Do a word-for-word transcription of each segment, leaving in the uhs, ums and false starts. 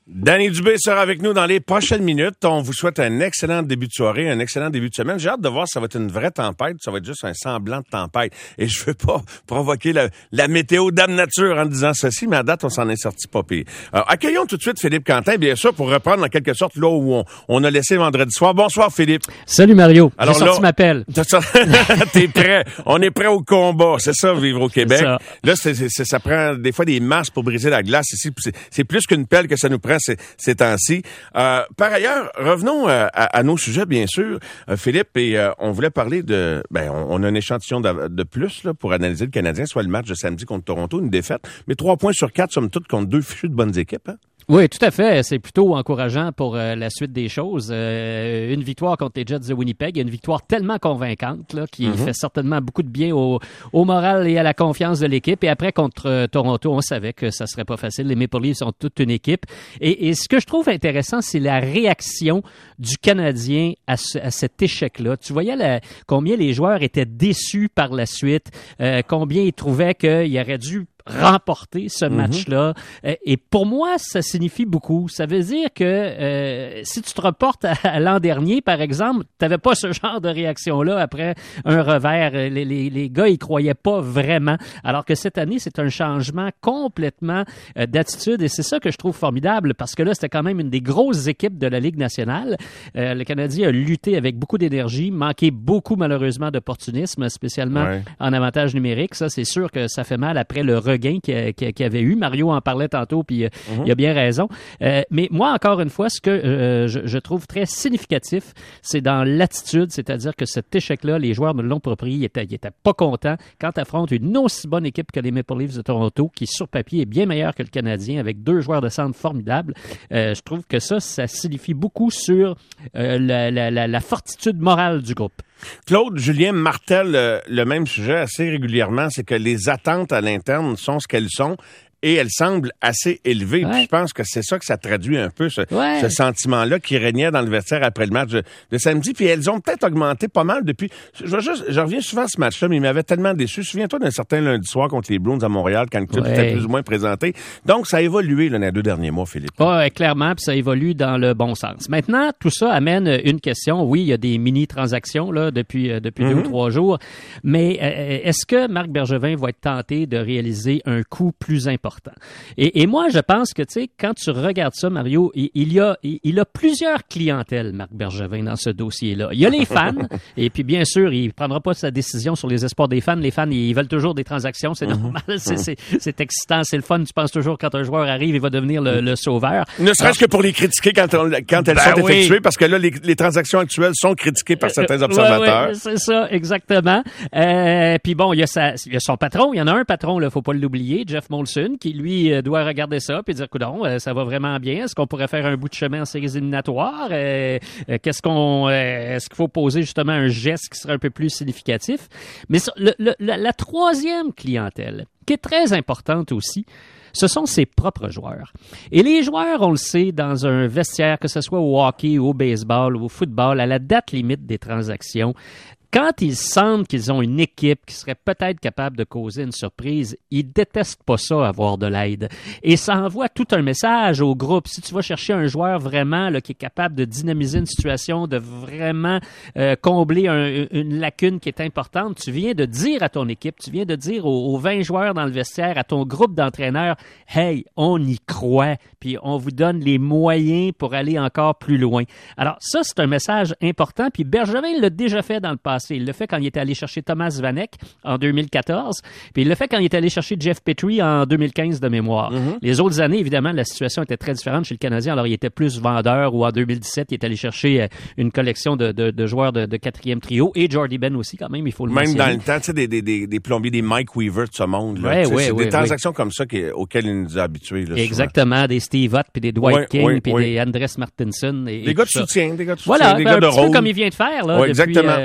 Danny Dubé sera avec nous dans les prochaines minutes. On vous souhaite un excellent début de soirée, un excellent début de semaine. J'ai hâte de voir si ça va être une vraie tempête, ça va être juste un semblant de tempête. Et je veux pas provoquer la, la météo dame nature en disant ceci, mais à date, on s'en est sorti pas pire. Alors, accueillons tout de suite Philippe Quentin, bien sûr, pour reprendre en quelque sorte là où on, on a laissé vendredi soir. Bonsoir, Philippe. Salut, Mario. Alors, j'ai sorti là, ma pelle. T'es prêt. On est prêt au combat. C'est ça, vivre au Québec. Ça. Là, c'est, c'est, c'est, ça prend des fois des masses pour briser la glace ici. C'est, c'est plus qu'une pelle que ça nous prend ces, ces temps. Euh, par ailleurs, revenons euh, à, à nos sujets, bien sûr, euh, Philippe, et euh, on voulait parler de... Ben, on, on a un échantillon de, de plus là, pour analyser le Canadien, soit le match de samedi contre Toronto, une défaite, mais trois points sur quatre, somme toute, contre deux fichus de bonnes équipes. Hein? Oui, tout à fait. C'est plutôt encourageant pour euh, la suite des choses. Euh, une victoire contre les Jets de Winnipeg, une victoire tellement convaincante là, qui mm-hmm. fait certainement beaucoup de bien au, au moral et à la confiance de l'équipe. Et après, contre euh, Toronto, on savait que ça serait pas facile. Les Maple Leafs sont toute une équipe. Et, et ce que je trouve intéressant, c'est la réaction du Canadien à, ce, à cet échec-là. Tu voyais la, combien les joueurs étaient déçus par la suite, euh, combien ils trouvaient qu'il aurait dû remporter ce mm-hmm. match-là. Et pour moi, ça signifie beaucoup. Ça veut dire que euh, si tu te reportes à, à l'an dernier, par exemple, tu n'avais pas ce genre de réaction-là après un revers. Les, les, les gars, ils croyaient pas vraiment. Alors que cette année, c'est un changement complètement euh, d'attitude. Et c'est ça que je trouve formidable, parce que là, c'était quand même une des grosses équipes de la Ligue nationale. Euh, le Canadien a lutté avec beaucoup d'énergie, manqué beaucoup, malheureusement, d'opportunisme, spécialement ouais. en avantage numérique. Ça, c'est sûr que ça fait mal après le regain qu'il, qu'il avait eu. Mario en parlait tantôt, puis euh, mm-hmm. il a bien raison. Euh, mais moi, encore une fois, ce que euh, je, je trouve très significatif, c'est dans l'attitude, c'est-à-dire que cet échec-là, les joueurs me l'ont approprié, ils étaient, ils étaient pas contents quand tu affrontes une aussi bonne équipe que les Maple Leafs de Toronto, qui, sur papier, est bien meilleure que le Canadien, avec deux joueurs de centre formidables. Euh, je trouve que ça, ça signifie beaucoup sur euh, la, la, la, la fortitude morale du groupe. Claude, Julien martèle euh, le même sujet assez régulièrement, c'est que les attentes à l'interne sont ce qu'elles sont et elles semblent assez élevées. Ouais. Puis je pense que c'est ça que ça traduit un peu, ce, ouais. ce sentiment-là qui régnait dans le vestiaire après le match de, de samedi. Puis elles ont peut-être augmenté pas mal depuis... Je, juste, je reviens souvent à ce match-là, mais il m'avait tellement déçu. Souviens-toi d'un certain lundi soir contre les Bruins à Montréal, quand le club ouais. était plus ou moins présenté. Donc, ça a évolué là, dans les deux derniers mois, Philippe. Oui, clairement, puis ça évolue dans le bon sens. Maintenant, tout ça amène une question. Oui, il y a des mini-transactions là depuis, euh, depuis mm-hmm. deux ou trois jours, mais euh, est-ce que Marc Bergevin va être tenté de réaliser un coup plus important? Et Et moi, je pense que, tu sais, quand tu regardes ça, Mario, il, il y a il, il a plusieurs clientèles, Marc Bergevin, dans ce dossier-là. Il y a les fans, et puis bien sûr, il prendra pas sa décision sur les espoirs des fans. Les fans, ils veulent toujours des transactions, c'est normal, c'est, c'est, c'est excitant, c'est le fun. Tu penses toujours quand un joueur arrive, il va devenir le, le sauveur. Ne serait-ce Alors, que pour les critiquer quand, on, quand elles ben sont oui. effectuées, parce que là, les, les transactions actuelles sont critiquées par certains euh, observateurs. Oui, c'est ça, exactement. Euh, puis bon, il y, a sa, il y a son patron, il y en a un patron, là, faut pas l'oublier, Jeff Molson, qui lui doit regarder ça puis dire, coudonc, euh, ça va vraiment bien. Est-ce qu'on pourrait faire un bout de chemin en séries éliminatoires? Euh, euh, qu'est-ce qu'on, euh, est-ce qu'il faut poser justement un geste qui serait un peu plus significatif? Mais ça, le, le, la, la troisième clientèle, qui est très importante aussi, ce sont ses propres joueurs. Et les joueurs, on le sait, dans un vestiaire, que ce soit au hockey, au baseball ou au football, à la date limite des transactions, quand ils sentent qu'ils ont une équipe qui serait peut-être capable de causer une surprise, ils détestent pas ça, avoir de l'aide. Et ça envoie tout un message au groupe. Si tu vas chercher un joueur vraiment là, qui est capable de dynamiser une situation, de vraiment euh, combler un, une lacune qui est importante, tu viens de dire à ton équipe, tu viens de dire aux, aux vingt joueurs dans le vestiaire, à ton groupe d'entraîneurs, « Hey, on y croit, puis on vous donne les moyens pour aller encore plus loin. » Alors ça, c'est un message important, puis Bergevin l'a déjà fait dans le passé. Il l'a fait quand il était allé chercher Thomas Vanek en deux mille quatorze, puis il l'a fait quand il est allé chercher Jeff Petrie en deux mille quinze de mémoire. Mm-hmm. Les autres années, évidemment, la situation était très différente chez le Canadien. Alors, il était plus vendeur, ou en deux mille dix-sept, il est allé chercher une collection de, de, de joueurs de, de quatrième trio, et Jordy Ben aussi, quand même, il faut le Même mentionner. dans le temps, tu sais, des, des, des, des plombiers, des Mike Weaver de ce monde. Là, ouais, ouais, c'est ouais, des transactions ouais. comme ça qui, auxquelles il nous a habitués. Là, exactement, souvent. Des Steve Ott, puis des Dwight ouais, King, ouais, puis ouais. des Andres Martinson. Et, des et gars de ça. soutien, des gars de soutien, voilà, des ben, gars de un petit rôle. peu comme il vient de faire là, ouais, depuis, exactement. Euh,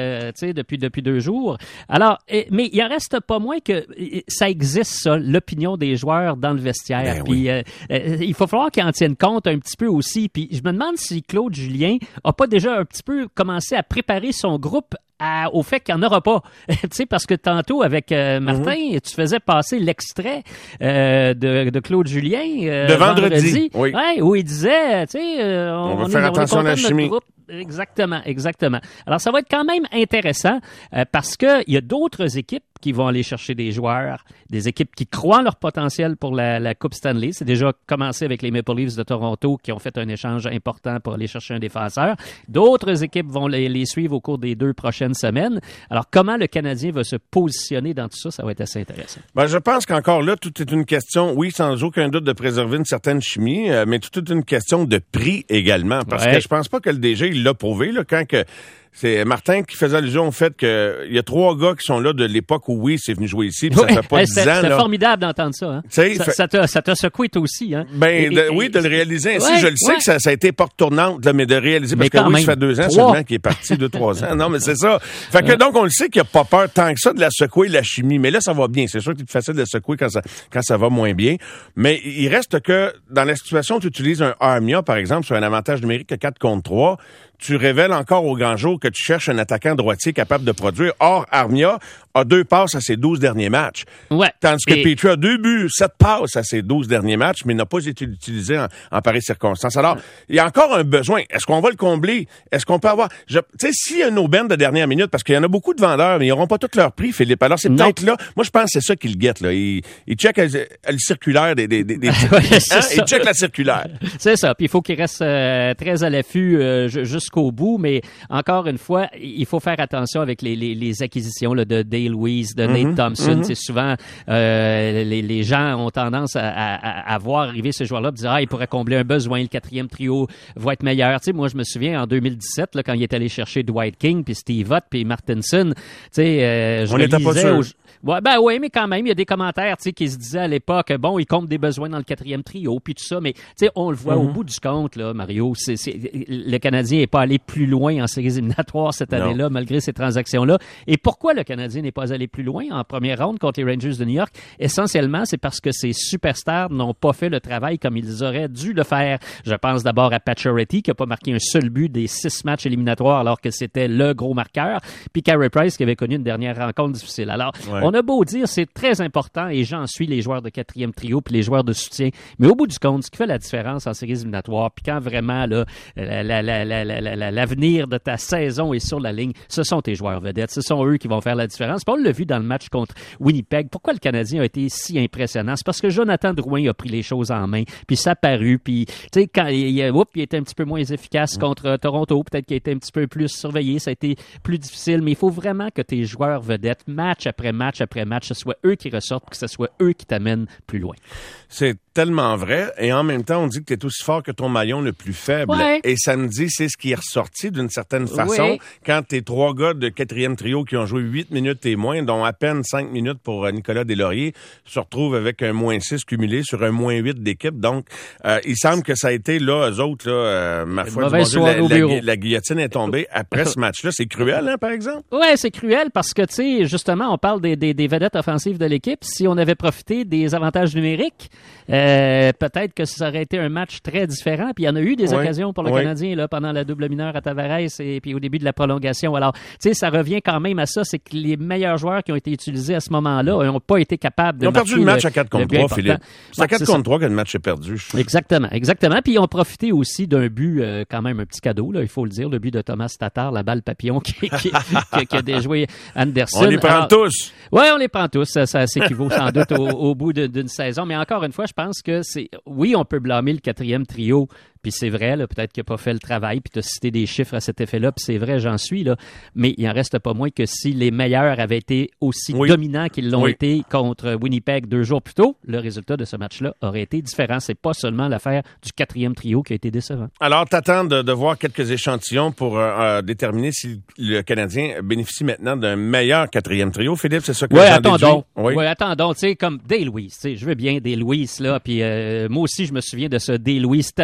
sais, depuis depuis deux jours. Alors, et, mais il en reste pas moins que ça existe, ça, l'opinion des joueurs dans le vestiaire. Ben puis oui. euh, euh, il faut falloir qu'ils en tiennent compte un petit peu aussi. Puis je me demande si Claude Julien a pas déjà un petit peu commencé à préparer son groupe À, au fait qu'il n'y en aura pas. Tu sais, parce que tantôt, avec euh, Martin, mm-hmm. tu faisais passer l'extrait euh, de, de Claude Julien euh, de vendredi, vendredi oui. Ouais, où il disait, tu sais, euh, on, on va on faire est, attention on est à la chimie. Exactement, exactement. Alors, ça va être quand même intéressant euh, parce que il y a d'autres équipes qui vont aller chercher des joueurs, des équipes qui croient en leur potentiel pour la, la Coupe Stanley. C'est déjà commencé avec les Maple Leafs de Toronto qui ont fait un échange important pour aller chercher un défenseur. D'autres équipes vont les, les suivre au cours des deux prochaines semaines. Alors, comment le Canadien va se positionner dans tout ça, ça va être assez intéressant. Ben, je pense qu'encore là, tout est une question, oui, sans aucun doute de préserver une certaine chimie, euh, mais tout est une question de prix également. Parce ouais. que je pense pas que le D G, il l'a prouvé, là, quand que c'est Martin qui faisait allusion au fait qu'il y a trois gars qui sont là de l'époque où oui, c'est venu jouer ici, puis ouais. ça fait pas dix ans. C'est là. formidable d'entendre ça. Hein? Ça, fait... ça, t'a, ça t'a secoué toi aussi. Hein? Ben et, de, et, oui, de le réaliser ainsi. ouais, je le sais ouais. que ça, ça a été porte tournante, là, mais de réaliser, parce mais que oui, même, ça fait deux ans trois. seulement qu'il est parti, deux, trois ans. Non, mais c'est ça. Fait que ouais. donc, on le sait qu'il n'y a pas peur tant que ça de la secouer, la chimie. Mais là, ça va bien. C'est sûr que c'est plus facile de la secouer quand ça, quand ça va moins bien. Mais il reste que, dans la situation où tu utilises un Armia, par exemple, sur un avantage numérique de quatre contre trois, tu révèles encore au grand jour que tu cherches un attaquant droitier capable de produire. Or, Armia a deux passes à ses douze derniers matchs. Ouais. Tandis que Et... Petrie a deux buts, sept passes à ses douze derniers matchs, mais n'a pas été utilisé en, en pareilles circonstances. Alors, il y a encore un besoin. Est-ce qu'on va le combler? Est-ce qu'on peut avoir... Tu sais, s'il y a une aubaine de dernière minute, parce qu'il y en a beaucoup de vendeurs, mais ils n'auront pas tous leur prix, Philippe. Alors, c'est peut-être là... Moi, je pense que c'est ça qu'ils guettent, là. Ils, ils checkent le, le circulaire des... des, des, des ouais, hein? Ils checkent la circulaire. C'est ça. Puis il faut qu'ils restent euh, très à l'affût euh, jusqu'au bout, mais encore une fois, il faut faire attention avec les, les, les acquisitions là, de Dale Weiss, de Nate mm-hmm, Thompson. Mm-hmm. C'est souvent, euh, les, les gens ont tendance à, à, à voir arriver ces joueurs-là et dire « Ah, il pourrait combler un besoin, le quatrième trio va être meilleur. » Tu sais, moi, je me souviens, en deux mille dix-sept, là, quand il est allé chercher Dwight King, puis Steve Ott, puis Martinson, tu sais, euh, je On n'était pas sûr. Au... Ouais, ben oui, mais quand même, il y a des commentaires, tu sais, qui se disaient à l'époque, bon, il compte des besoins dans le quatrième trio, puis tout ça, mais tu sais, on le voit mm-hmm. au bout du compte, là, Mario, c'est, c'est, le Canadien n'est pas allé plus loin en séries éliminatoires cette année-là, non. malgré ces transactions-là. Et pourquoi le Canadien n'est pas allé plus loin en première ronde contre les Rangers de New York? Essentiellement, c'est parce que ces superstars n'ont pas fait le travail comme ils auraient dû le faire. Je pense d'abord à Pacioretty, qui n'a pas marqué un seul but des six matchs éliminatoires alors que c'était le gros marqueur, puis Carey Price, qui avait connu une dernière rencontre difficile. Alors, ouais. on a beau dire, c'est très important, et j'en suis les joueurs de quatrième trio puis les joueurs de soutien, mais au bout du compte, ce qui fait la différence en séries éliminatoires, puis quand vraiment là, la, la, la, la, la, la, l'avenir de ta saison est sur la ligne, ce sont tes joueurs vedettes, ce sont eux qui vont faire la différence. Puis on l'a vu dans le match contre Winnipeg. Pourquoi le Canadien a été si impressionnant? C'est parce que Jonathan Drouin a pris les choses en main, puis ça a paru, puis tu sais, quand il, oups, il était un petit peu moins efficace mmh. contre Toronto, peut-être qu'il a été un petit peu plus surveillé, ça a été plus difficile, mais il faut vraiment que tes joueurs vedettes, match après match après match, ce soit eux qui ressortent, que ce soit eux qui t'amènent plus loin. C'est tellement vrai, et en même temps, on dit que tu es aussi fort que ton maillon le plus faible. Ouais. Et samedi, c'est ce qui est ressorti d'une certaine façon, oui. quand tes trois gars de quatrième trio qui ont joué huit minutes et moins, dont à peine cinq minutes pour Nicolas Deslauriers, se retrouvent avec un moins six cumulé sur un moins huit d'équipe. Donc, euh, il semble que ça a été, là, eux autres, là, euh, ma foi, du Dieu, la, la, la guillotine est tombée après ce match-là. C'est cruel, hein, par exemple? Ouais, c'est cruel parce que, tu sais, justement, on parle des, des, des vedettes offensives de l'équipe. Si on avait profité des avantages numériques, euh, peut-être que ça aurait été un match très différent. Puis il y en a eu des oui. occasions pour le oui. Canadien là, pendant la double mineure à Tavares et puis au début de la prolongation. Alors, tu sais, ça revient quand même à ça, c'est que les meilleurs joueurs qui ont été utilisés à ce moment-là n'ont pas été capables de Ils ont perdu le match le, à quatre contre trois, Philippe. C'est à quatre contre trois que le match est perdu. Exactement, exactement. Puis ils ont profité aussi d'un but, euh, quand même un petit cadeau, là, il faut le dire, le but de Thomas Tatar, la balle papillon qui, qui, qui, qui a déjoué Anderson. On les prend Alors, tous. Oui, on les prend tous. Ça, ça s'équivaut sans doute au, au bout de, d'une saison. Mais encore une fois, je pense que c'est... Oui, on peut blâmer le quatrième trio. Puis c'est vrai, là, peut-être qu'il n'a pas fait le travail, puis tu as cité des chiffres à cet effet-là, puis c'est vrai, j'en suis, là. Mais il en reste pas moins que si les meilleurs avaient été aussi oui. dominants qu'ils l'ont oui. été contre Winnipeg deux jours plus tôt, le résultat de ce match-là aurait été différent. C'est pas seulement l'affaire du quatrième trio qui a été décevant. Alors, t'attends de, de voir quelques échantillons pour euh, déterminer si le Canadien bénéficie maintenant d'un meilleur quatrième trio. Philippe, c'est ça que ouais, j'en attendons. Oui, ouais, attendons. Tu sais, comme Dale Weiss, tu sais, je veux bien Dale Weiss, là, puis euh, moi aussi, je me souviens de ce Dale Weiss tellement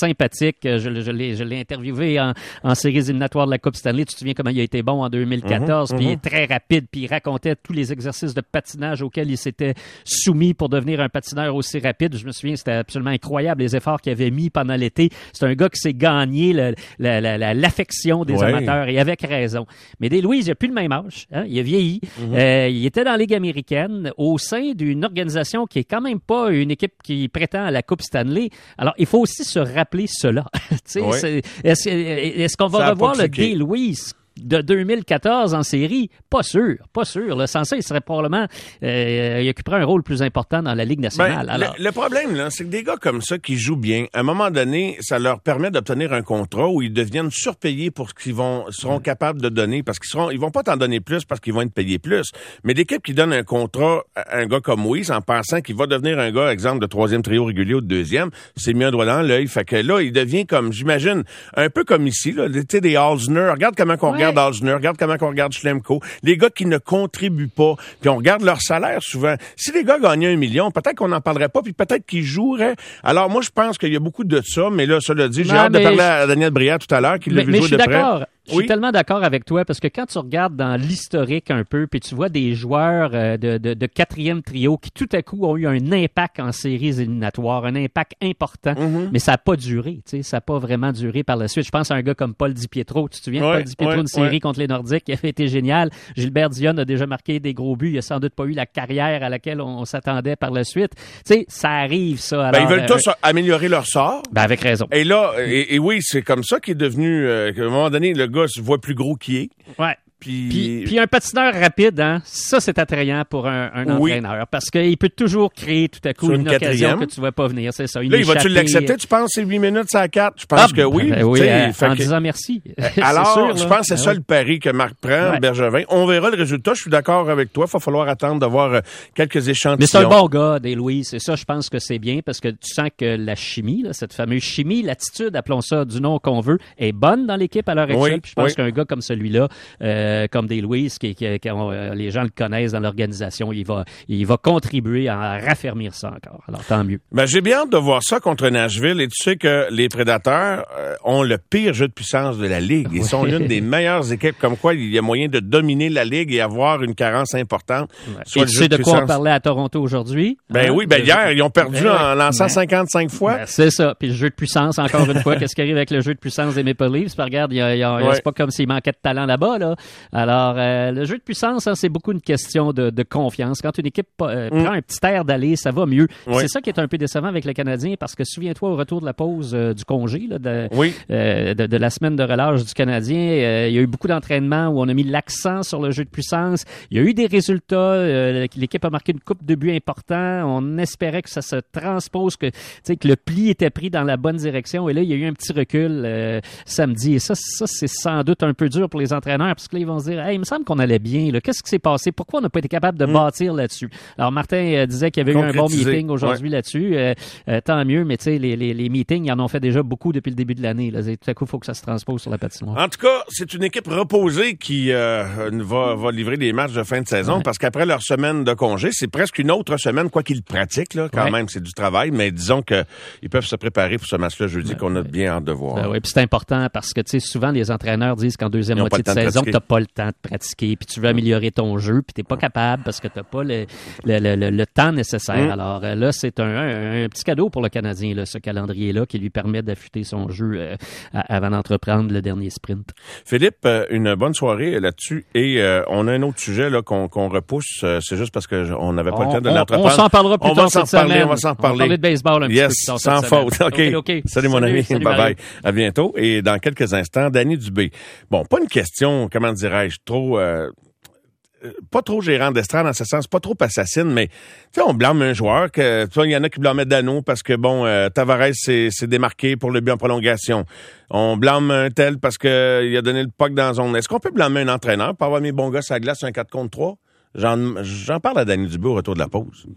sympathique. Je, je, l'ai, je l'ai interviewé en, en séries éliminatoires de la Coupe Stanley. Tu te souviens comment il a été bon en deux mille quatorze, mm-hmm, puis mm-hmm. il est très rapide, puis il racontait tous les exercices de patinage auxquels il s'était soumis pour devenir un patineur aussi rapide. Je me souviens, c'était absolument incroyable les efforts qu'il avait mis pendant l'été. C'est un gars qui s'est gagné le, la, la, la, l'affection des ouais. amateurs, et avec raison. Mais Dale Louise, il n'a plus le même âge. Hein? Il a vieilli. Mm-hmm. Euh, il était dans la Ligue américaine au sein d'une organisation qui est quand même pas une équipe qui prétend à la Coupe Stanley. Alors, il faut aussi se rappeler cela. ouais. c'est, est-ce, est-ce qu'on va ça revoir le Dale Louise de deux mille quatorze en série? Pas sûr, pas sûr. Là. Sans ça, il serait probablement... Euh, il occuperait un rôle plus important dans la Ligue nationale. Ben, Alors... le, le problème, là, c'est que des gars comme ça qui jouent bien, à un moment donné, ça leur permet d'obtenir un contrat où ils deviennent surpayés pour ce qu'ils vont seront capables de donner, parce qu'ils seront, ils vont pas t'en donner plus parce qu'ils vont être payés plus. Mais l'équipe qui donne un contrat à un gars comme Weiss en pensant qu'il va devenir un gars, exemple, de troisième trio régulier ou de deuxième, c'est mis un doigt dans l'œil. Fait que là, il devient comme, j'imagine, un peu comme ici, là, tu sais, des Halsner. Regarde comment qu'on ouais. regarde Halsner, regarde comment on regarde Schlemko, les gars qui ne contribuent pas, puis on regarde leur salaire souvent. Si les gars gagnaient un million, peut-être qu'on n'en parlerait pas, puis peut-être qu'ils joueraient. Alors moi, je pense qu'il y a beaucoup de ça, mais là, ça l'a dit, j'ai non, hâte de parler je... à Daniel Brière tout à l'heure, qui l'a vu jouer de près. D'accord. Je suis oui. tellement d'accord avec toi, parce que quand tu regardes dans l'historique un peu, puis tu vois des joueurs euh, de, de, de quatrième trio qui tout à coup ont eu un impact en séries éliminatoires, un impact important, mm-hmm. mais ça n'a pas duré, tu sais, ça n'a pas vraiment duré par la suite. Je pense à un gars comme Paul Di Pietro. Tu te souviens de ouais, Paul Di Pietro, ouais, une série ouais. contre les Nordiques qui avait été géniale. Gilbert Dionne a déjà marqué des gros buts. Il a sans doute pas eu la carrière à laquelle on, on s'attendait par la suite. Tu sais, ça arrive, ça. Alors, ben, ils veulent euh, tous améliorer leur sort. Ben, avec raison. Et là, et, et oui, c'est comme ça qu'il est devenu, euh, qu'à un moment donné, le gars se voit plus gros qu'il est. Ouais. Puis... Puis, puis un patineur rapide, hein, ça, c'est attrayant pour un, un oui. entraîneur. Parce qu'il peut toujours créer tout à coup une, une occasion que tu ne vas pas venir. C'est ça. Une là, il va-tu l'accepter, tu penses, c'est huit minutes, c'est à quatre? Je pense ah, que oui. Ben oui euh, en que... disant merci. Alors, sûr, je là. pense que c'est ben ça oui. le pari que Marc prend, ouais. Bergevin. On verra le résultat. Je suis d'accord avec toi. Il va falloir attendre d'avoir euh, quelques échantillons. Mais c'est un bon gars, Dale Louise. C'est ça, je pense que c'est bien parce que tu sens que la chimie, là, cette fameuse chimie, l'attitude, appelons ça du nom qu'on veut, est bonne dans l'équipe à l'heure actuelle. Oui, Puis je pense oui. qu'un gars comme celui-là, euh, comme Dale Louise, Qui, qui, qui ont, euh, les gens le connaissent dans l'organisation, il va, il va contribuer à raffermir ça encore. Alors, tant mieux. Ben, j'ai bien hâte de voir ça contre Nashville, et tu sais que les Prédateurs euh, ont le pire jeu de puissance de la Ligue. Ils sont l'une des meilleures équipes, comme quoi il y a moyen de dominer la Ligue et avoir une carence importante. Ouais. Soit et tu sais de, de quoi on parlait à Toronto aujourd'hui? Ben hein? oui, ben hier, ils ont perdu ben, en lançant ben, cinquante-cinq fois. Ben, c'est ça. Puis le jeu de puissance, encore une fois, qu'est-ce qui arrive avec le jeu de puissance des Maple Leafs? Puis regarde, il y a, il y a, ouais. c'est pas comme s'il manquait de talent là-bas, là. Alors, euh, le jeu de puissance, hein, c'est beaucoup une question de, de confiance. Quand une équipe euh, mm. prend un petit air d'aller, ça va mieux. Oui. C'est ça qui est un peu décevant avec le Canadien, parce que souviens-toi, au retour de la pause euh, du congé, là, de, oui. euh, de, de la semaine de relâche du Canadien, euh, il y a eu beaucoup d'entraînements où on a mis l'accent sur le jeu de puissance. Il y a eu des résultats. Euh, l'équipe a marqué une coupe de buts importants. On espérait que ça se transpose, que, que le pli était pris dans la bonne direction. Et là, il y a eu un petit recul euh, samedi. Et ça, ça, c'est sans doute un peu dur pour les entraîneurs, parce que là, ils vont se dire, hey, il me semble qu'on allait bien. Là. Qu'est-ce qui s'est passé? Pourquoi on n'a pas été capable de mmh. bâtir là-dessus? Alors, Martin euh, disait qu'il y avait eu un bon meeting aujourd'hui ouais. là-dessus. Euh, euh, tant mieux, mais tu sais, les, les, les meetings, ils en ont fait déjà beaucoup depuis le début de l'année. Là. Tout à coup, il faut que ça se transpose sur la patinoire. En tout cas, c'est une équipe reposée qui euh, va, va livrer des matchs de fin de saison, ouais. parce qu'après leur semaine de congé, c'est presque une autre semaine, quoi qu'ils pratiquent, là, quand ouais. même, c'est du travail, mais disons qu'ils peuvent se préparer pour ce match-là jeudi ouais, qu'on a ouais. bien hâte de voir. Ben oui, puis c'est important parce que, tu sais, souvent, les entraîneurs disent qu'en deuxième moitié de, de saison, tu n'as pas le temps de pratiquer, puis tu veux améliorer ton jeu, puis tu n'es pas capable parce que tu n'as pas le, le, le, le, le temps nécessaire. Mm. Alors là, c'est un, un, un petit cadeau pour le Canadien, là, ce calendrier-là, qui lui permet d'affûter son jeu euh, avant d'entreprendre le dernier sprint. Philippe, une bonne soirée là-dessus. Et euh, on a un autre sujet là qu'on, qu'on repousse. C'est juste parce qu'on n'avait pas on, le temps de on, l'entreprendre. On s'en parlera plus on tard va cette s'en parler, semaine. On va s'en parler. On va parler de baseball un yes, petit peu plus tard. Sans faute. OK. okay, okay. Salut, mon salut, ami. salut, Bye-bye. À bientôt. Et dans quelques instants, Danny Dubé. Bon, pas une question, comment dirais-je, trop... Euh, pas trop gérant d'estrade dans ce sens, pas trop assassine, mais tu sais, on blâme un joueur, que tu vois, il y en a qui blâment Dano parce que bon, euh, Tavares s'est, s'est démarqué pour le but en prolongation. On blâme un tel parce que il a donné le puck dans la zone. Est-ce qu'on peut blâmer un entraîneur pour avoir mis bon gars sur la glace un quatre contre trois? J'en, j'en parle à Danny Dubé au retour de la pause.